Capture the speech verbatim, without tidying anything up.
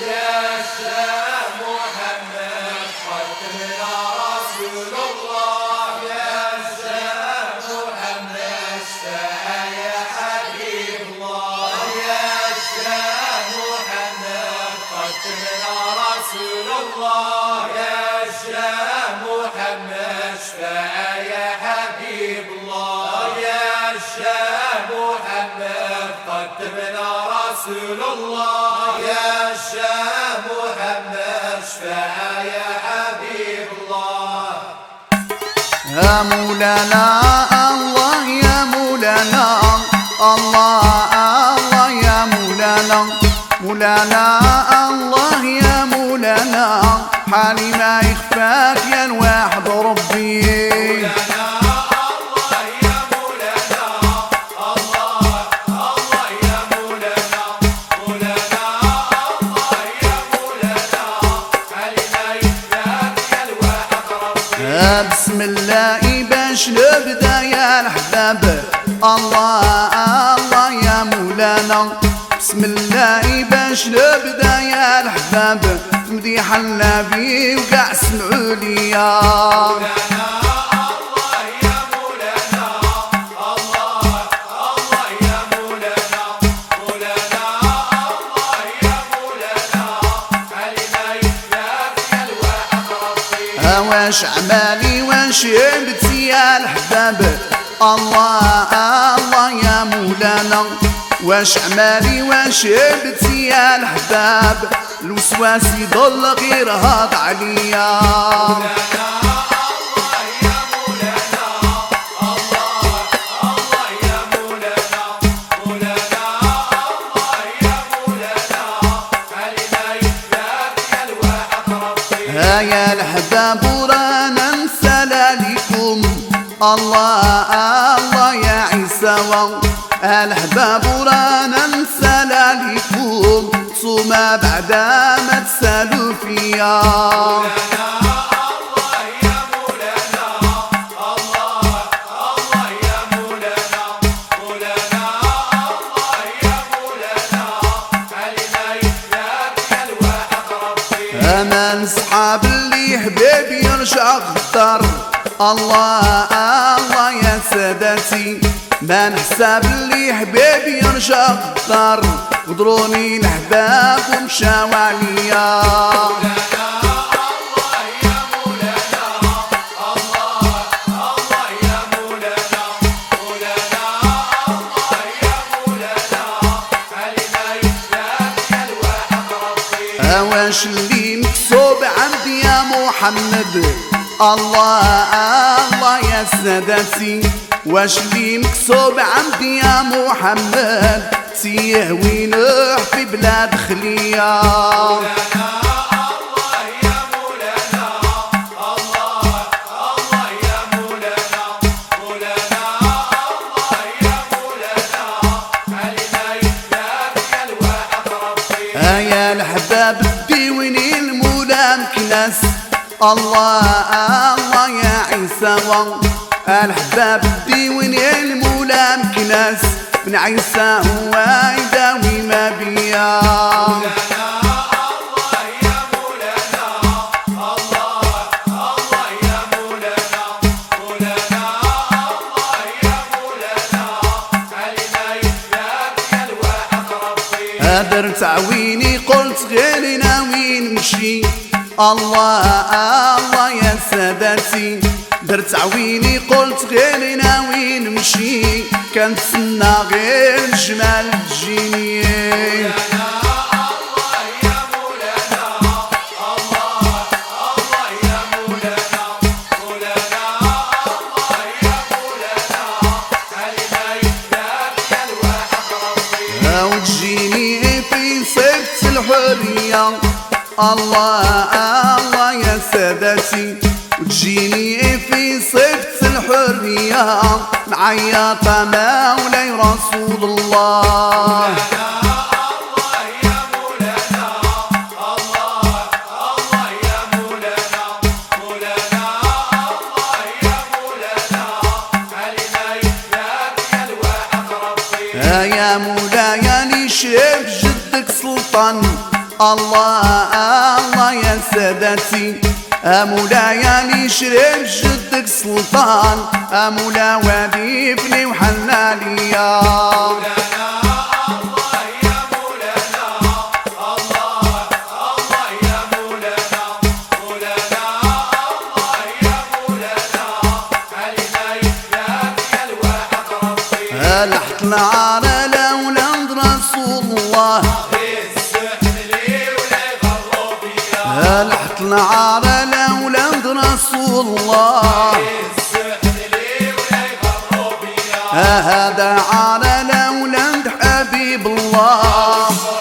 يا شاه محمد ختمنا رسول الله يا شاه محمد شفاعة يا حبيب الله يا شاه محمد ختمنا رسول الله يا شاه محمد شفاعة يا حبيب الله يا شاه محمد ختمنا رسول الله يا شاه محمد شفاعة يا حبيب الله يا مولانا الله يا مولانا الله الله يا مولانا مولانا الله يا مولانا حالي ما يخفاك يا الواحد ربي مولانا الله يا مولانا الله الله يا مولانا مولانا الله يا مولانا حالي ما يخفاك يا الواحد ربي بسم الله باش نبدا يا الحباب الله الله يا مولانا بسم الله باش نبدا يا الحباب مديح النبي وقع سمعوا ليا مولانا الله يا مولانا الله الله يا مولانا مولانا الله يا مولانا حالي ما يخفاك يا الواحد ربي واش عمالي واش يبتي يا الحباب الله الله يا مولانا واش عمالي واش يبتي يا الحباب الوسواس يضل غير هاض عليا مولانا الله يا مولانا الله الله يا مولانا مولانا الله يا مولانا حالي ما يخفاك يا الواحد ربي ها يا الحباب ورانا نسلاليكم الله الله يا عيسى الحباب ورانا نسلاليكم صوما بعد ما تسالوا فيا مولانا الله يا مولانا الله الله يا مولانا مولانا الله يا مولانا حالي ما يخفاك يا الواحد ربي امان صحاب اللي حبيب يرجع غدار الله الله يا سادتي ما نحسب اللي حبيب يرجع غدار غدروني الحباب ومشاو عليا مولانا الله يا مولانا الله الله يا مولانا مولانا الله يا مولانا حالي ما يخفاك يا الواحد ربي واش اللي مكسوب عندي يا محمد الله الله يا سادتي واش اللي مكسوب عندي يا محمد تيه وينوح في بلاد خليا مولانا الله يا مولانا الله الله يا مولانا مولانا الله يا مولانا حالي ما يخفاك يا الواحد ربي يا الحباب الديوني المولى مكناس الله الله يا عيسى الحباب الديوني المولى مكناس من عيسى هو يداوي ما بيا مولانا الله يا مولانا الله الله يا مولانا مولانا الله يا مولانا حالي ما يخفاك يا الواحد ربي هدر تعويني قلت غير ناوي نمشي الله الله يا سادتي درت عويني قلت غير ناوي نمشي كنتسنى غير جمال تجيني مولانا الله يا مولانا الله الله يا مولانا مولانا الله يا مولانا حالي ما يخفاك يا الواحد ربي وتجيني في صفة الحرية الله الله يا سادتي وتجيني في صفة الحرية معيطة مولاي رسول الله الله يا مولانا الله الله يا مولانا مولانا الله يا مولانا حالي ما يخفاك يا الواحد ربي يا مولاي لي شاف جدك سلطان الله الله يا سادتي مولاي نشرب جدك سلطان مولا وديفني وحنالي يا مولانا الله يا مولانا الله الله يا مولانا مولانا الله يا مولانا علينا يفداك يا الواحد ربي لحت العار لأولاد رسول الله لحت العار لأولاد رسول الله هذا عار لأولاد حبيب الله